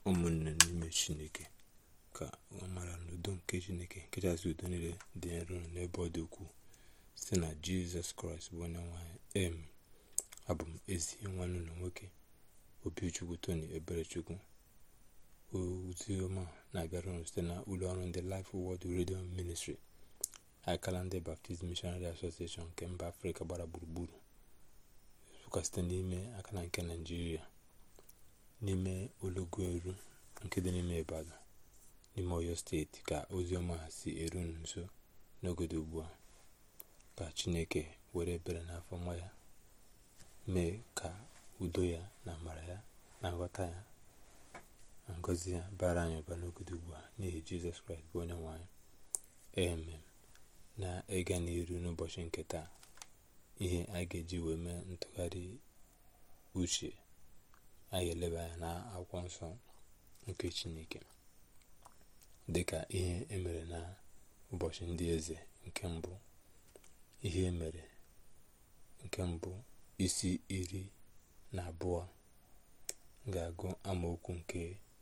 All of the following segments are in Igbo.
ụmụnne n'ime Chineke, ka amara na udo nke Chineke nke kachasị udo niile dị nro n'ebe ọ dị ukwuu site na Jizọs Kraịst bụ onye nwe anyị. Abụ m ezi nwanne ụlọ nwoke Obichukwu Tony Eberechukwu. Ozi ọma na-abịara unu site na ụlọ ọrụ ndị Life Word Radio Ministry, akala ndị Baptist Missionary Association nke mba Afrịka gbara gburugburu, ụka site n'ime akala nke Naịjirịa, n'ime Olọgụrụ nke dị n'ime Ibadan, n'ime Ọyọ steeti, ka ozi ọma si eru nso n'ogodo ugbu a. Ka Chineke were ebere n'afọ nwa ya mee ka udo ya na amara ya na nghọta ya na ngọzi ya bara anyị ụba n'ogodo ugbu a, n'ihi Jizọs Kraịst bụ onye nwe anyị. Amen. Na ịga n'iru n'ụbọchị nke taa, ihe a ga-eji wee mee ntụgharị uche, anyị eleba anya na akwụkwọ nsọ nke Chineke dịka ihe emere na ụbọchị ndị eze nke mbụ. Ihe emere nke mbụ, isi 12, ga-agụ amaokwu nke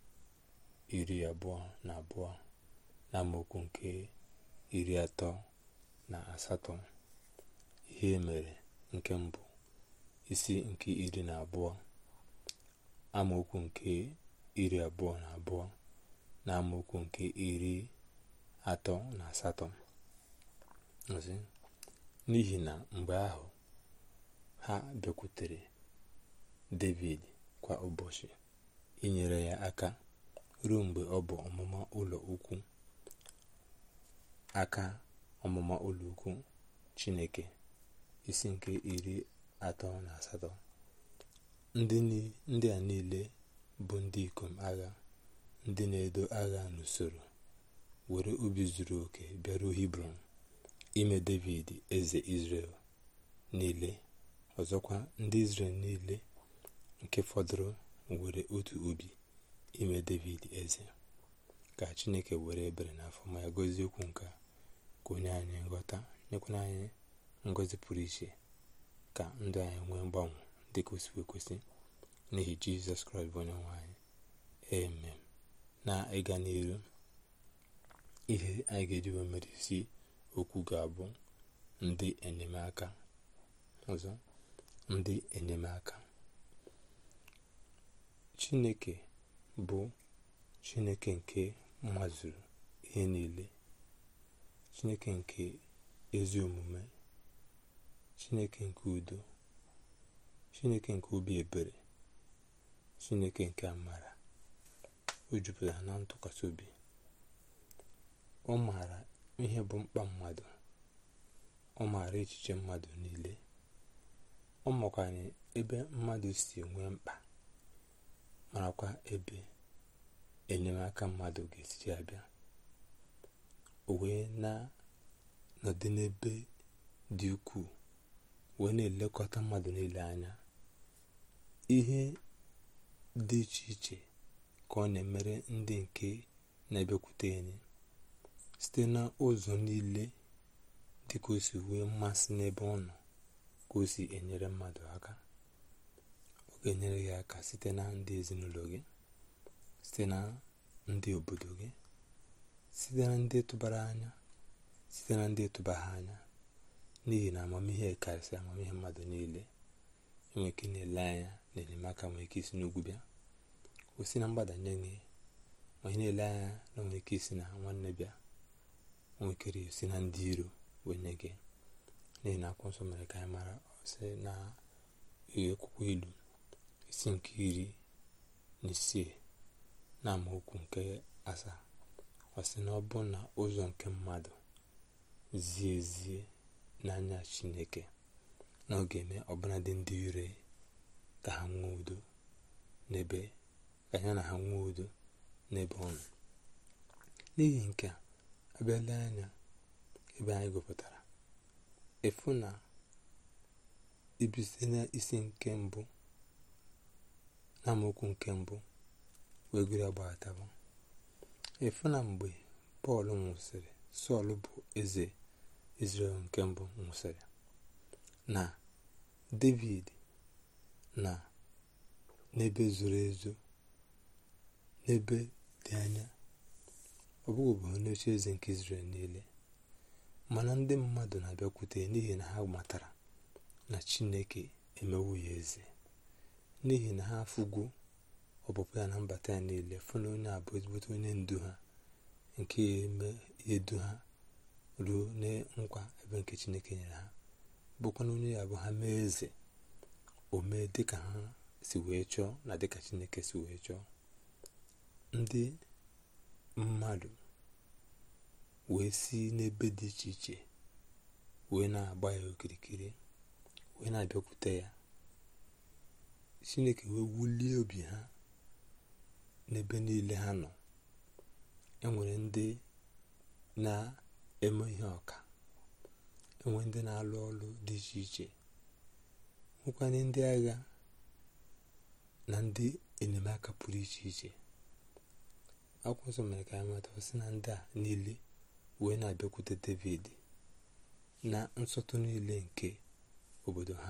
22 na amaokwu nke 38. Ihe emere nke mbụ, isi nke 12, amaokwu nke 22 na amaokwu nke 38. N'ihi na mgbe ahụ ha bịakwutere David kwa ụbọchị inyere ya aka ruo mgbe ọ bụ ọmụma ụlọ ukwu Chineke, isi nke 38. Ndị a niile bụ ndị ikom agha, ndị na-edo agha n'usoro, were obi zuru oke bịaruo Hebrọn ime David eze Izrel niile. Ọzọkwa, ndị Izrel niile nke fọdụrụ were otu obi ime David eze. Ka Chineke were ebere n'afọ ma ya gọzie okwu nke ka onye anyị nghọta, nyekwana anyị ngọzi pụrụ iche, ka ndụ anyị nwee mgbanwe dịka o si kwesị, n'ihi Jizọs Kraịst bụ onye nwe anyị. Amen. Na ịga n'iru, ihe anyị ga-eji wee mere isi okwu ga-abụ ndị enyemaka. Ọzọ, ndị enyemaka. Chineke bụ Chineke nke mazuru ihe niile, Chineke nke ezi omume, Chineke nke udo, Chineke nke obi ebere, Chineke nke amara. O jupụtara na ntụkwasị obi. Ọ maara ihe bụ mkpa mmadụ, ọ maara echiche mmadụ niile, ọ makwanye ebe mmadụ si nwee mkpa, marakwa ebe enyemaka mmadụ ga-esi abịa. O wee na-nọdụ n'ebe dị ukwuu, wee na-elekọta mmadụ niile anya. Ihe dị iche iche ka ọ na-emere ndị nke na-ebekwute enyi, site n'ụzọ niile dịka o si wee mmasị n'ebe ọ nọ, ka o si enyere mmadụ aka. Ọ ga-enyere ya aka site na ndị ezinụlọ gị, site na ndị obodo gị, site na ndị tụbara anya, site na ndị tụbaghị anya, n'ihi na amamihe karịsịrị amamihe mmadụ niile. Enwere ike na-ele anya na enyemaka nwere ike isi n'ugwu bịa, o si na mgbadanye gị, ma ihe na-ele anya na nwere ike isi na nwanne bịa, o nwekere isi na ndị iro wee nye gị. N'ihi na akwụkwọ nsọ mere ka anyị mara, ọ sị na akwụkwọ Ilu, isi nke 16 na amaokwu nke 7, ọ sị na ọ bụ na ụzọ nke mmadụ zie ezie n'anya Chineke, na ọ ga-eme ọbụnadị ndị ire ka ha nwee udo n'ebe ka ya na ha nwee udo n'ebe ọ nọ. N'ihi nke a, abịala anya ebe anyị gụpụtara, efu na ibise na isi nke mbụ na amaokwu nke mbụ wee gụrụ agbaghatawa, efu na mgbe Pọl nwụsịrị, Sọl bụ eze Izrel nke mbụ nwụsịrị, na David na n'ebe zoro ezo n'ebe dị anya. Ọ bụghị bụ n'oche eze nke Izrel niile, mana ndị mmadụ na-abịakwute n'ihi na ha matara na Chineke emewo ya eze, n'ihi na ha afụgo ọpụpụ ya na mbata ya niile, fụ na onye abụ ezigbote onye ndu ha, nke edu ha ruo na nkwa ebe nke Chineke nyere ha, bụkwa na onye ya bụ ha mee eze, o mee dịka ha si wee chọọ na dịka Chineke si wee chọọ. Ndị mmadụ wee si n'ebe dị iche iche wee na-agba ya okirikiri, wee na-abịakwute ya. Chineke wee wulie obi ha n'ebe niile ha nọ. Enwere ndị na-eme ihe ọka, enwere ndị na-alụ ọrụ dị iche iche, nwekwanye ndị agha na ndị enyemaka pụrụ iche iche. Akwụkwọ nsọ mere ka anyị mata sị na ndị a niile wee na-abịakwute David na nsọtụ niile nke obodo ha,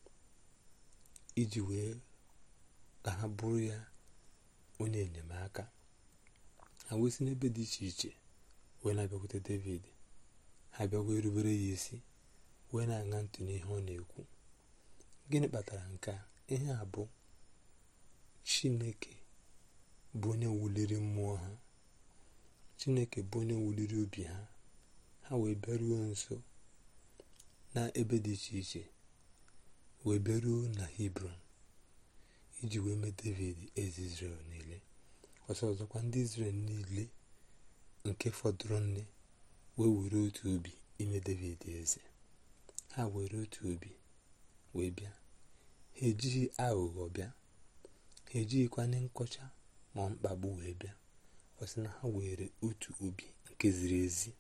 iji wee ka ha bụrụ ya onye enyemaka. Ha wee si n'ebe dị iche iche wee na-abịakwute David, ha bịakwa erubere ya isi, wee na-aṅa ntị n'ihe ọ na-ekwu. Gịnị kpatara nke a? Ihe a bụ Chineke bụ onye wuliri mmụọ ha, Chineke bụ onye wuliri obi ha. Ha wee bịaruo nso na ebe dị iche iche, wee bịaruo na Hebron, iji wee mee David eze Izrel niile. Ọzọkwa ndị Izrel niile nke fọdụrụ nne wee were otu obi ime David eze. Ha were otu obi wee bịa. Ha ejighị aghụghọ bịa, ha ejighịkwana nkọcha ma mkpagbu wee bịa. Ọ sị na ha were otu obi nke ziri ezi.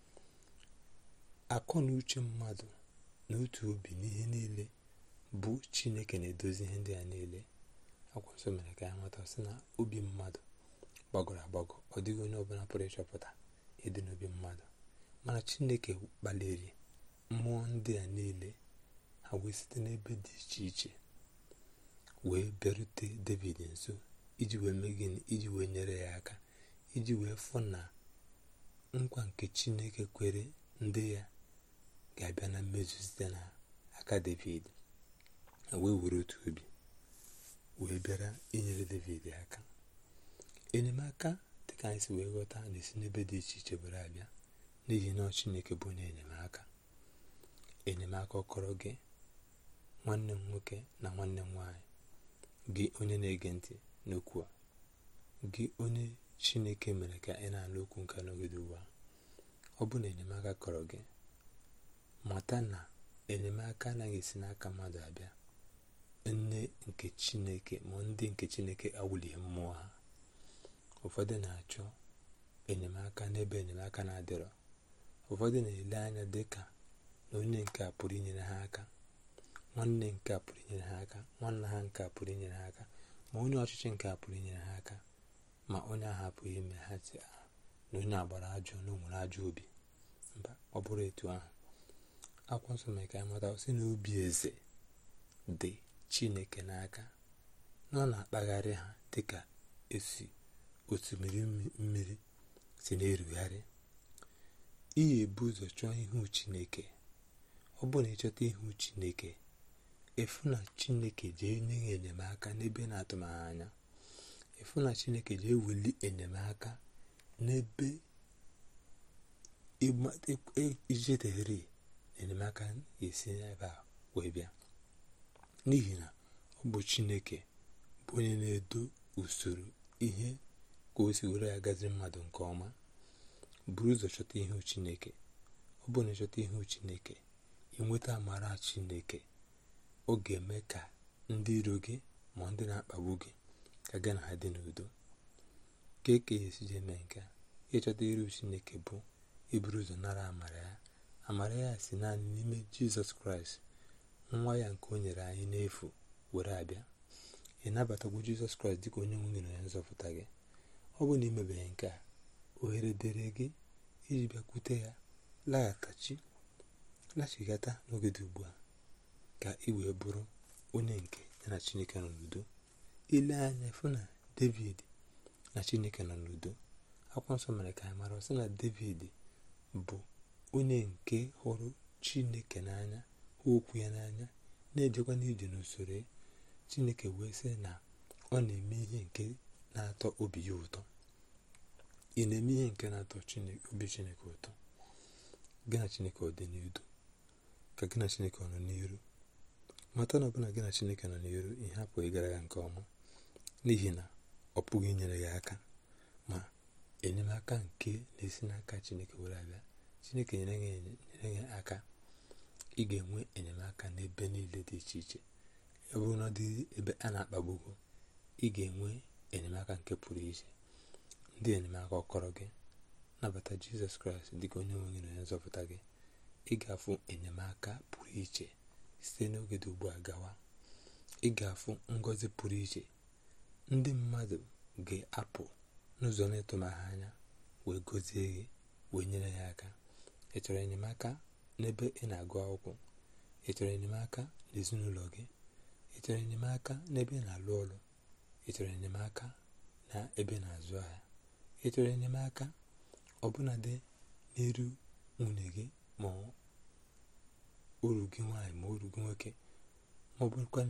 Akọ na uche mmadụ na otu obi n'ihe niile bụ Chineke na-edozi ihe ndị a niile. Akwụkwọ nsọ mere ka ya mata sị na obi mmadụ gbagọrọ agbagọ, ọ dịghị onye ọbụla pụrụ ịchọpụta ịdị n'obi mmadụ, mana Chineke kpaliri mmụọ ndị a niile. Ha wee site n'ebe dị iche iche wee bịarute David nso, iji wee mee gịnị? Iji wee nyere ya aka, iji wee fụ na nkwa nke Chineke kwere ndị ya ga-abịa na mmezu site n'aka David. Ha wee were otu obi wee bịara inyere David aka. Enyemaka dịka anyị si wee ghọta na-esi n'ebe dị iche iche were abịa, n'ihi na Chineke bụ onye enyemaka. Enyemaka ọkọrọ gị, nwanne m nwoke na nwanne m nwaanyị, gị onye na-ege ntị n'okwu a, gị onye Chineke mere ka ị na-anụ okwu nke n'oge ugbu a. Ọ bụ na enyemaka kọrọ gị, mata na enyemaka anaghị esi n'aka mmadụ abịa. Nne nke Chineke ma ndị nke Chineke awụlighị mmụọ ha. Ụfọdụ na-achọ enyemaka n'ebe enyemaka na-adịrọ. Ụfọdụ na-ele anya dịka na onye nke a pụrụ inyere ha aka, nwanne nke a pụrụ inyere ha aka, nwanna ha nke a pụrụ inyere ha aka, ma onye ọchịchị nke a pụrụ inyere ha aka, ma onye ahụ apụghị ime ha si na onye agbara ajọ na o nwere ajọ obi. Mba, ọ bụrụ etu ahụ. Akwụkwọ nsọ mere ka anyị mata sị na obi eze dị Chineke n'aka, na ọ na-akpagharị ha dịka esi osimiri mmiri si na-erugharị. Ihe ebu ụzọ chọọ ihu Chineke. Ọ bụ na ịchọta ihu Chineke, efu na Chineke jee nye ya enyemaka n'ebe na-atụmaghị anya. Efu na Chineke jee weli enyemaka n'ebe ijetegharị enyemaka esi ebe a wee bịa. N'ihi na ọ bụ Chineke bụ onye na-edo usoro ihe ka o si were ya gaziri mmadụ nke ọma. Buru ụzọ chọta ihu Chineke. Ọ bụ na ịchọta ihu Chineke, inweta amara Chineke, ọ ga-eme ka ndị iro gị ma ndị na-akpagbu gị ka gị na ha dị n'udo. Ka esi je eme nke a? Ịchọta iru Chineke bụ iburu ụzọ nara amara ya. Amara ya si naanị n'ime Jizọs Kraịst, nwa ya nke o nyere anyị n'efu were abịa. Ị nabatagwo Jizọs Kraịst dịka onye nwe gị na onye nzọpụta gị. Ọ bụ na imebeghị nke a, ohere dịrị gị iji bịakwute ya, laghachigata n'oge dị ugbu a, ka ị wee bụrụ onye nke ya na Chineke nọ n'udo. Ile anya fụ na David na Chineke nọ n'udo. Akwụkwọ nsọ mere ka anyị mara sị na David bụ onye nke hụrụ Chineke n'anya, hụ okwu ya n'anya, na-ejekwa n'ije n'usoro Chineke, wee sị na ọ na-eme ihe nke na-atọ obi ya ụtọ. ị na-eme ihe nke na-atọ obi Chineke ụtọ? Gị na Chineke ọ dị n'udo? Ka gị na Chineke ọ nọ n'iru? mata na ọ bụ na gị na Chineke nọ n'iru, ihe apụghị ịgara ya nke ọma, n'ihi na ọ pụghị inyere ya aka. Ma enyemaka nke na-esi n'aka Chineke were abịa. Chineke nyere ya aka, ị ga-enwe enyemaka n'ebe niile dị iche iche. Ebe ọnọdụ ebe a na-akpagbugo, ị ga-enwe enyemaka nke pụrụ iche. Ndị enyemaka ọkọrọ gị nabata Jizọs Kraịst dịka onye nwe gị na onye nzọpụta gị, ị ga-afụ enyemaka pụrụ iche site n'oge dị ugbu a gawa. Ị ga-afụ ngọzi pụrụ iche. Ndị mmadụ ga-apụ n'ụzọ na-etụmaha anya wee gọzie gị, wee nyere ya aka. Ị chọrọ enyemaka n'ebe ị na-agụ akwụkwọ? Ị chọrọ enyemaka n'ezinụlọ gị? Ị chọrọ enyemaka n'ebe ị na-alụ ọrụ? Ị chọrọ enyemaka na ebe na-azụ ahịa? Ị chọrọ enyemaka ọbụnadị n'iru nwunye gị, ma uru gị nwaanyị, ma uru gị nwoke, ma ọ bụrụkwa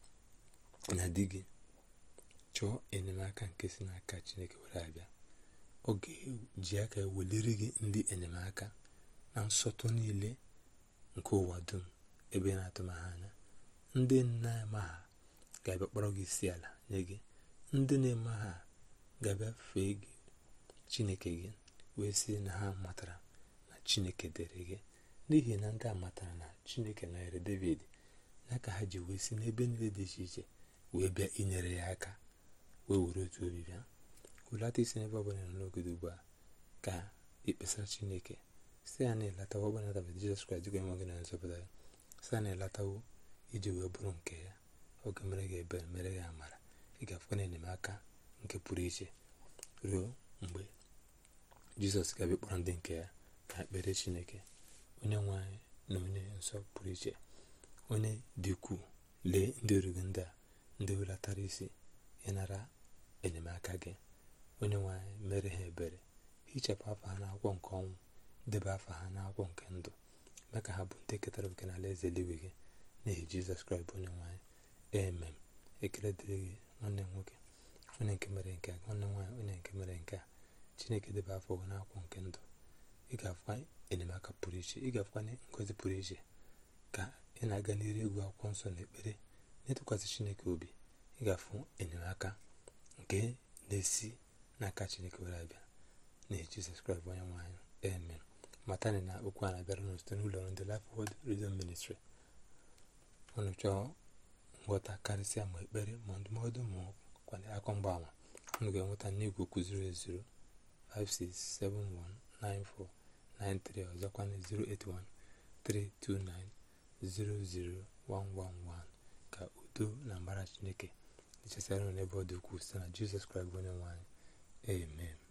na di gị? Chọọ enyemaka nke si n'aka Chineke were abịa. Ọ ga-eji aka eweliri gị ndị enyemaka na nsọtụ niile nke ụwa dum ebe na-atụmaha anya. Ndị na-eme ha ga-abịa kpọrọ gị isi ala nye gị. Ndị na-eme ha ga-abịa fee gị Chineke gị, wee sị na ha matara na Chineke dịrị gị. N'ihi na ndị a matara na Chineke nọnyere David, ya ka ha ji wee si n'ebe niile dị iche iche wee bịa inyere ya aka, wee were otu obi bịa. Hulata isi n'ebe ọbụla nọ n'ogodo ugbu a ka ikpesara Chineke, si ya na-elatawo ọbụla natabat Jizọs Kraịst dịka onye nwe gị na onye nzọpụta gị. Si ya na-elatawo iji wee bụrụ nke ya. Ọ ga-emere gị ebere, mere gị amara. Ị ga-afụkwa na enyemaka nke pụrụ iche ruo mgbe Jizọs ga-abịa kpọrọ ndị nke ya. Ka ekpere Chineke. Onye nwe anyị na onye nsọ pụrụ iche, onye dị ukwuu, lee ndị oru gị ndị a, ndị welatara isi ịnara enyemaka gị. Onye nwe anyị, mere ha ebere, hichapụ afa ha n'akwụkwọ nke ọnwụ, debe afa ha n'akwụkwọ nke ndụ, mee ka ha bụ ndị ketara oke n'ala eze eluigwe gị, n'ihi Jizọs Kraịst bụ onye nwe anyị. Amen. Ekele dịrị gị nwanne m nwoke, onye nke mere nke a, nwanne m nwaanyị, onye nke mere nke a. Chineke debe afọ gị n'akwụkwọ nke ndụ. Ị ga-afụkwa enyemaka pụrụ iche, ị ga-afụkwa ngọzi pụrụ iche ka ị na-aga n'iru egwu akwụkwọ nsọ na ekpere, na-etụkwasị Chineke obi. Ị ga-afụ enyemaka nke na-esi n'aka Chineke were abịa, na Jizọs Kraịst bụ onye nwe anyị. Amen. Matani na okwu a na-abịara unu site n'ụlọ ndị Life Word Radio Ministry. Unu chọọ nghọta karịsịa, ma ekpere, ma ndụmọdụ, ma kwanye akọ mgbaama, unu ga-enweta n'igwe okwu 08056719493, ọzọkwa na 08132900111. Ka udo na amara Chineke dịchasịara unu n'ebe ọ dị ukwuu site na Jizọs Kraịst bụ onye nwe anyị. Amen.